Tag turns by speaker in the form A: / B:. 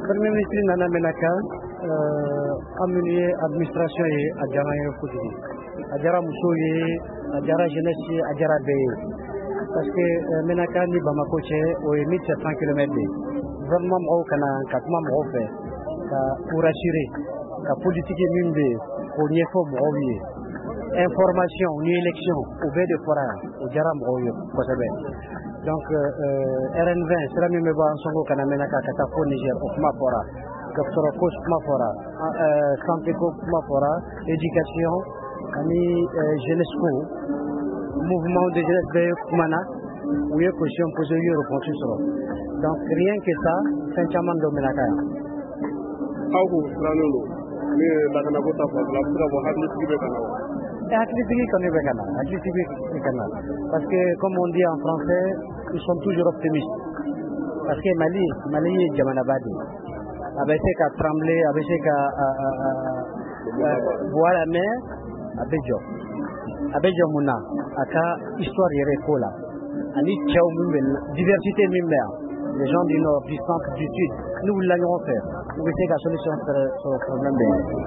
A: Premier ministre Nana Menaka amené administration et adjara Koutini. Adjara Moussoye, adjara jeunesse, adjara Beye. Parce que Menaka ni Bamako au 1700 km. Vraiment Marocain, Katma Marocain, pour assurer la politique mimbe, pour n'y faut Marocain. Information, ni élection, au baie de Fora, au Djara Marocain. Donc, RN20, c'est la même chose que Menaka Katafo Niger, Okma Fora, Kapsorokos Mafora, Santé Mafora, éducation, Jeunesse, mouvement de jeunesse de Kumana, où il y a question posée au. Donc, rien que ça, c'est un chaman de Menaka. Parce que, comme on dit en français, nous sommes toujours optimistes. Parce que Mali est Djamanabadi. Avec ce qu'a tremblé, avec ce qu'a voir la mer, Abedjo Mouna, Aka histoire Yerekola. Ani Tchao Mimbe, diversité Mimbe. Les gens du nord, du centre, du sud, nous l'allons faire. Nous essayons la solution sur le problème.